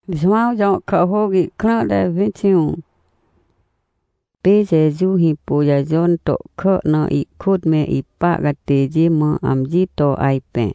João dọn khẩu hô ghi khăn đại 21. Bê Giê-xu hi bù ya dọn tổ khơ nọ y khút mê y bạ gà tê dì mơ ảm dì tổ ai bè.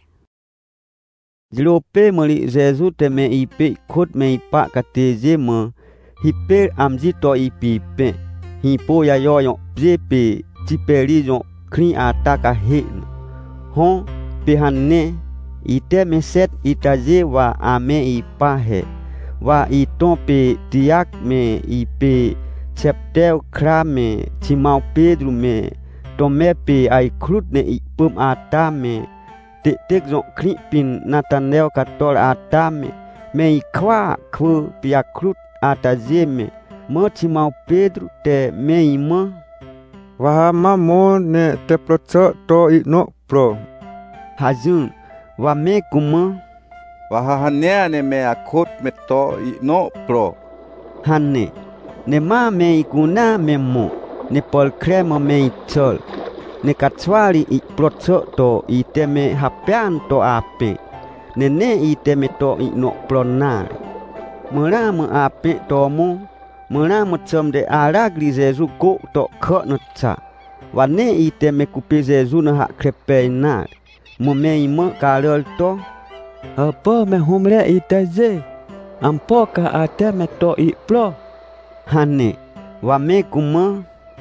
Dilo pe mơ li Giê-xu tê mê y bê khút mê y bạ gà tê dì mơ hi bê ảm dì tổ y bì bè. Hi bù ya yọ yọ dê bê chì bê li yọ khrin à ta gà hệ nọ. Hông bê hàn nê y tê mê xét y ta dê và à mê y bạ hệ. Và y tôn bê tiác mê y bê chép đeo khá mê chì mau Pedro mê tô mê bê ai khút nê y bơm à ta mê tê tếc dọn khrí pin Nathanael cà tol à ta mê y khóa khvơ bê à khút à ta dê mê mơ chì mau Pedro tê mê y mơ. Và mà mô nê tê pro chơ tô y nọ pro. Hà dương và mê cú mơ. Và hàn nè nè mê à khút mê tô y nọ pro. Hàn nè ne ma mê y cú na mê mô ne pol krema mê y chol ne katswali y pro chơ tô y tê mê hapean tô à pê ne nê y tê mê tô y nọ pro nà. Mơ ra mơ à pê tô mô mơ ra mơ châm de à rác li Giê-xu cố tô khơ nọ chà. Và nê y tê mê cú pê Giê-xu nọ hạ krepê nà mơ mê y mơ cà rơ tô. Apa me humre itaze ampo ka ate me to I plo Hane wa me kuma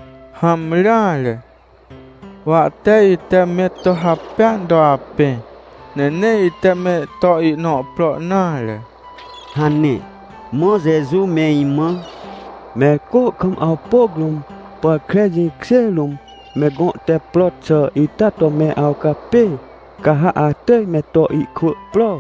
Hamrale Wa te ite me to hapen do ape Nene ite me to I no plo nale Hane mo Giê-xu me ima me ko kam au poglum pa krezi xelum me gon te plo cha ita to me au kape kaha ate me to I khu plo.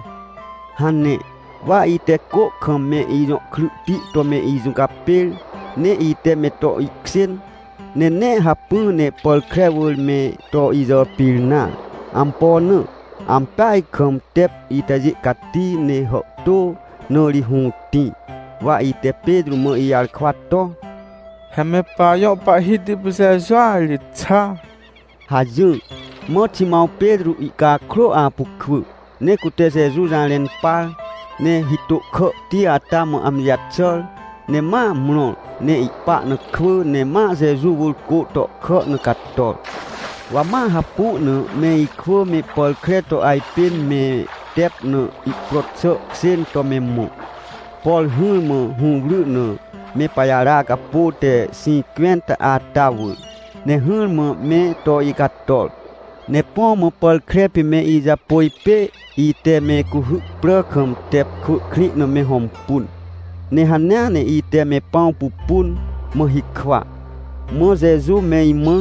Hane wa ite ko kham me I no khru ti to me I zung kapel ne ite me to I xen ne ne hapu ne pol krewul me to I zo pilna ampone ampai kham tep ite ji kati ne ho to no li hu ti wa ite Pedro mo I al khwato Hame pa yo pa hidi puse zwali cha Haju mo ti mau Pedro I ka kro a pukhu ne kute Giê-xu ra lên pal ne hitu kho ti ata mo am yat chol ne ma mno ne I pa na khvu ne ma Giê-xu vul ko to kho na katol wa ma hapu ne me I khvu me pol kreto ai pin me tep ne I protso sen to me mo pol hu mo hu lu ne me payara ka pote 50 ata vu ne hu mo me to I katol ne po mo pol krepi me I za poi pe I te me ku hu pro kham tep khu khri no me hom pun ne hanya ne I te me pau pu pun mo hi khwa mo Giê-xu me I mo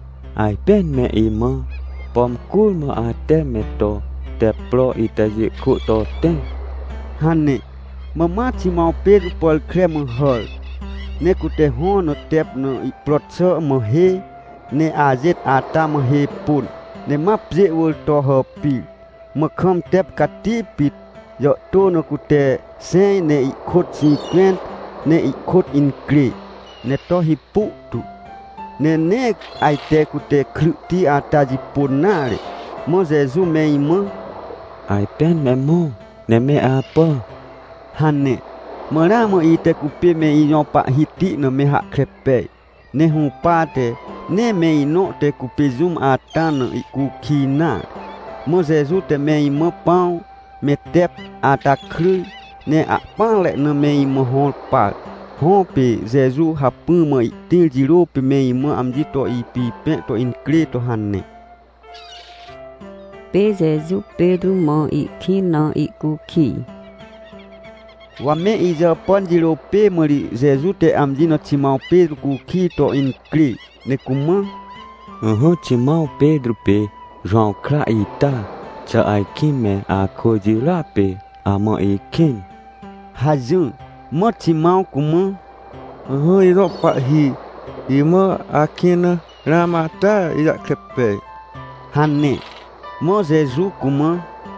Ai pen me I mo pom kul mo ate me to te plo ita ji khu to te. Hane mo ma chi mau pe pol krem hol ne ku te ho no tep no I protso mo he ne azet ata mo he pun ne map je wol to ho pi mà không tép cả tí bịt dọ tô nó cụ tè xe nè I khốt si quen nè I khốt in kri nè to hi pu tu nè nè ai tè cụ tè khử tí à ta ji pun na le mo Giê-xu me I mơ Ai pen me mo ne me apa han nè mơ ra mo I tè cụ pe me I yo pa hi ti no me ha krepe nè hu pa tè nè me I no tè cụ pe zoom à ta no I cụ ki na mo Giê-xu te me I mơ pau me tep ata khru ne a pa le no me I mơ hol pa ho pe Giê-xu ha pu mo I til ji ro pe me I mơ am ji to I pi pe to in kle to han ne Bê Giê-xu Pedro mơ I khi nọ I cu khi wa me I giờ pon ji ro pe mo li Giê-xu te am ji no chi mau Pedro cu khi to in kle ne ku mơ chi mau Pedro pe João kra ita cha ai kime a kojira pe a mo I kin haju mo chi mau ku mơ I ro pa hi I mo akina ramata I da krepe han ne mo Giê-xu ku mơ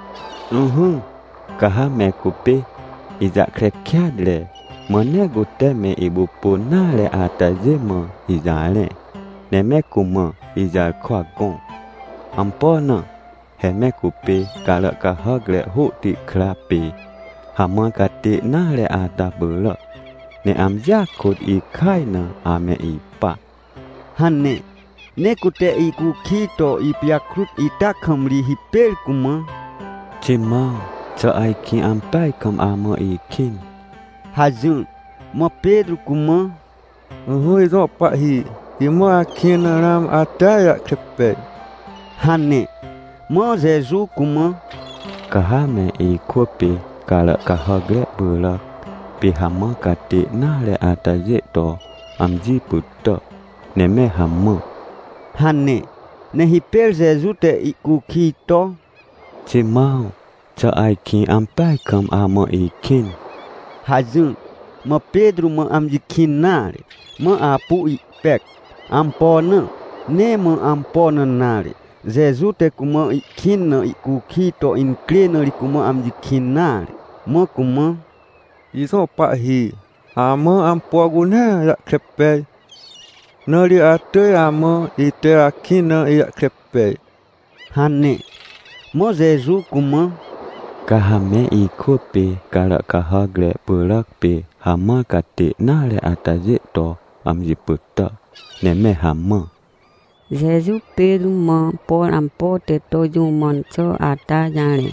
kaha me kupe I da krep kya le mo ne go te me ibu puna le ata je mo I da le ne me ku mo I da kwa gon Ampo na he me kupe kala ka hagle ho ti krape hama kate na le ata bela ne amja khot I khai na ame I pa hanne ne kute I ku khi to I pia krut I ta khamri hi pel kuma chima cho ai ki ampai kam ama I kin hazun mo Pedro kuma hoi ro pa hi ma kin ram ataya krepe hanne mo Jesus kuma kaha me I kope kala kaha gre bela pi hama kate na le ata je to amji putta ne me hama hanne ne hi pel Jesus te I ku khi to chima cho ai ki ampai kam ama I kin hazun mo Pedro mo amji kinare mo apu I pek ampona ne mo ampona nare Jesus te kuma I kin I ku khi to in klena ri kuma amji kinare mo kuma iso pa hi ama ampo guna ya krepe nari ate ama ite akina ya krepe hanne mo Jesus kuma kahame I kope kala kaha gre pelak pe hama kate na le ataje to amji putta ne me hama Jesus Pedro mo por ampo te to ju mon cho ata jane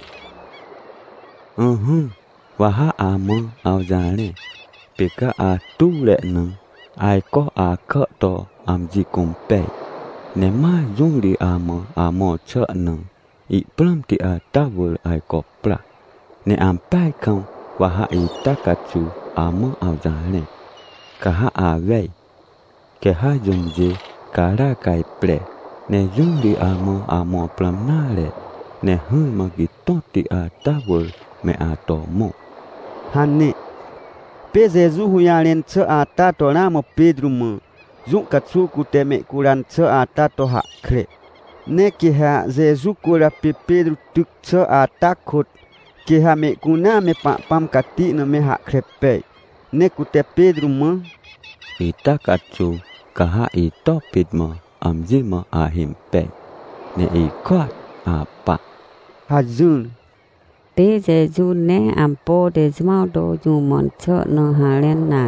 waha ama au jane peka a tu le na ai ko a kha to amji kumpe ne ma yung di ama amo cha na I plam ti a tawul ai ko pra ne ampai kan waha I takachu ama au jane kaha a vei ke ha yung je kara kai ple ne yung di amo plam na le ne hun ma gi ti a tawul me a to mo hanne pe Jesus hu ya len cha ata to na mo Pedro mo zu ka chu ku te me kuran cha ata to ha kre ne ki ha Jesus ku ra pe Pedro tuk cha ata khot ki ha me ku na me pa pam ka ti na me ha kre pe ne ku te Pedro mo ita kachu kaha I to pit mo amji mo a him pe ne I kwat a pa hazun pe Jesus ne ampo de zmao do ju mon cho no ha len na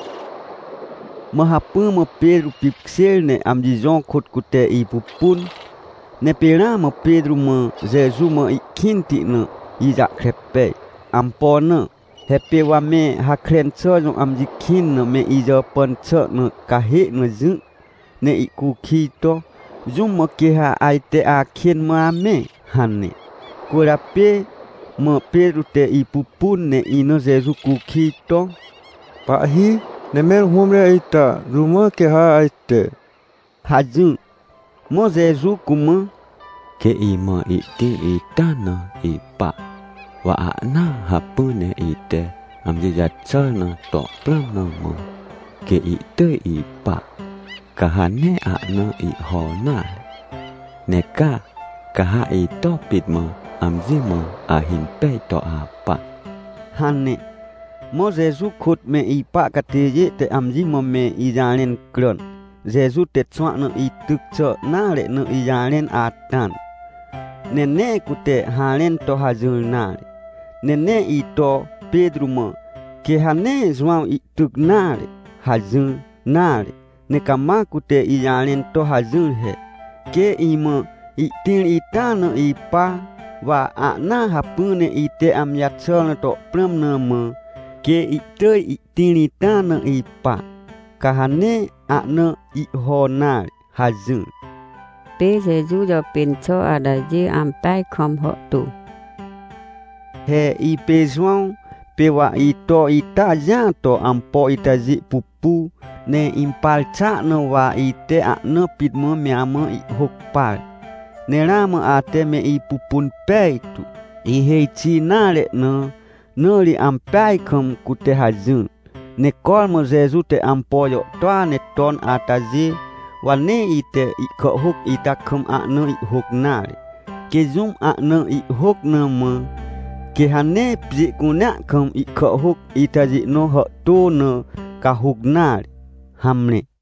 mo ha pu mo Pedro pixel ne amji jon khot ku te I pupun ne pera mo Pedro mo Jesus mo I kinti no I ja krepe ampona hepe wa me ha kren cho jong amji kin no me I jo pon cho no ka he no zu ne I ku khi to zum mo ke ha ai te a kien ma me hanne ku ra pe mo Pedro te I pupun ne I no Jesus ku khi to pa hi ne mer humre ita ruma ke ha aite hazun mo Jesus kuma ke I mo I ti I ta na I pa wa a na ha pu ne I te amji ja cha na to plam na mo ke I te I pa kaha ne a na I ho na ne kaha I to pit mo amji mo a hin pe to a pa hanne mo Jesus khot me I pa ka te ye te amji mo me I jalen kron Jesus te chwa no I tuk cho na le no I jalen atan ne ku te halen to hazul na ne I to Pedro mo ke hane zwao I tuk na le hazul na le ne kama ku te I jalen to hazul he ke I mo I tin I ta no I pa wa a na ha pu ne I te am ya chol to pram na mo ke I te I tin I ta no I pa ka hane a no I ho na hazul pe Jesus jo pin cho ada je ampai khom ho tu he I pe zwao pe wa I to I ta ja to ampo I ta ji pupu ne impal cha no wa I te a no pit mo me amo I hok pal ne ra mo a te me I pupun pe tu I he chi na le no li ampai khom ku te hazun ne kol mo Jesus te ampo yo to ne ton ataji wa ne I te I ko hok I ta khom a no I hok na le ke zum a no I hok na mo ke hane pji kuna khom I ko hok I ta ji no ho to no ka hok na hamne